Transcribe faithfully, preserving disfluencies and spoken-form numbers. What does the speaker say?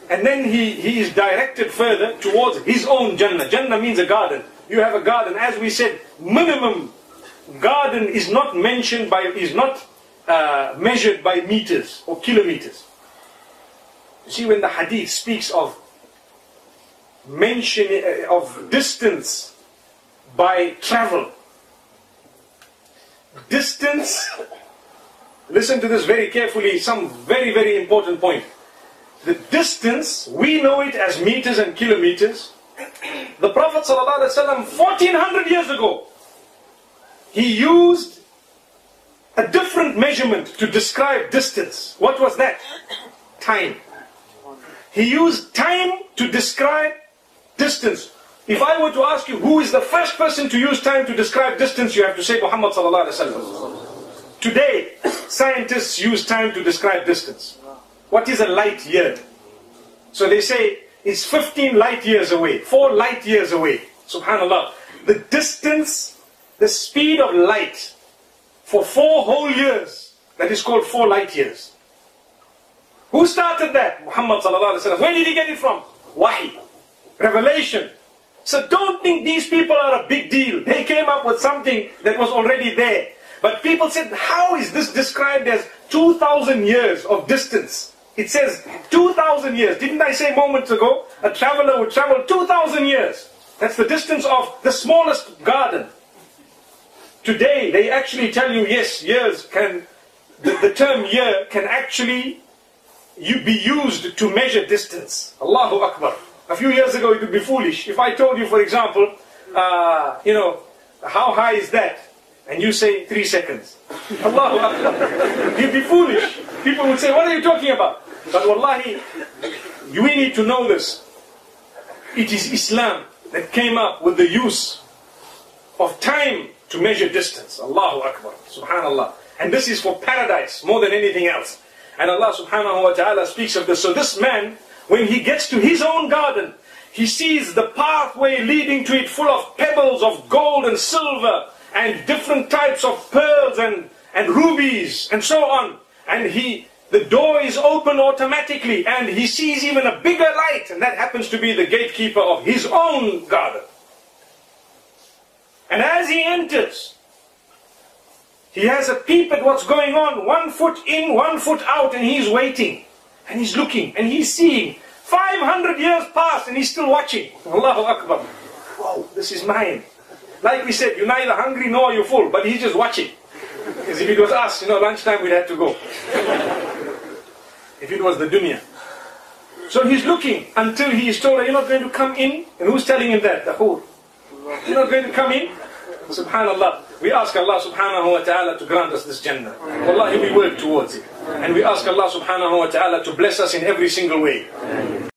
And then he, he is directed further towards his own Jannah. Jannah means a garden. You have a garden. As we said, minimum garden is not mentioned by, is not uh, measured by meters or kilometers. You see, when the hadith speaks of mention uh, of distance by travel, distance, listen to this very carefully, some very, very important point. The distance, we know it as meters and kilometers. The Prophet ﷺ, fourteen hundred years ago, he used a different measurement to describe distance. What was that? Time. He used time to describe distance. If I were to ask you who is the first person to use time to describe distance, you have to say Muhammad sallallahu alaihi wasallam. Today, scientists use time to describe distance. What is a light year? So they say it's fifteen light years away, four light years away. Subhanallah. The distance, the speed of light for four whole years, that is called four light years. Who started that? Muhammad sallallahu alaihi wasallam. Where did he get it from? Wahi. Revelation. So don't think these people are a big deal. They came up with something that was already there. But people said, how is this described as two thousand years of distance? It says two thousand years. Didn't I say moments ago, a traveler would travel two thousand years. That's the distance of the smallest garden. Today, they actually tell you, yes, years can, the, the term year can actually you be used to measure distance. Allahu Akbar. A few years ago, it would be foolish. If I told you, for example, uh, you know, how high is that? And you say three seconds. Allahu Akbar. You'd be foolish. People would say, what are you talking about? But wallahi, we need to know this. It is Islam that came up with the use of time to measure distance. Allahu Akbar. Subhanallah. And this is for paradise more than anything else. And Allah subhanahu wa ta'ala speaks of this. So this man, when he gets to his own garden, he sees the pathway leading to it full of pebbles of gold and silver and different types of pearls and, and rubies and so on. And he, the door is open automatically and he sees even a bigger light, and that happens to be the gatekeeper of his own garden. And as he enters, he has a peep at what's going on, one foot in, one foot out, and he's waiting. And he's looking, and he's seeing. five hundred years pass, and he's still watching. Allahu Akbar. Whoa, this is mine. Like we said, you're neither hungry nor you're full, but he's just watching. Because if it was us, you know, lunchtime we'd have to go. If it was the dunya. So he's looking until he is told, you're not going to come in. And who's telling him that? The whore. You're not going to come in? Subhanallah. We ask Allah subhanahu wa ta'ala to grant us this Jannah. Wallahi, we work towards it. And we ask Allah subhanahu wa ta'ala to bless us in every single way.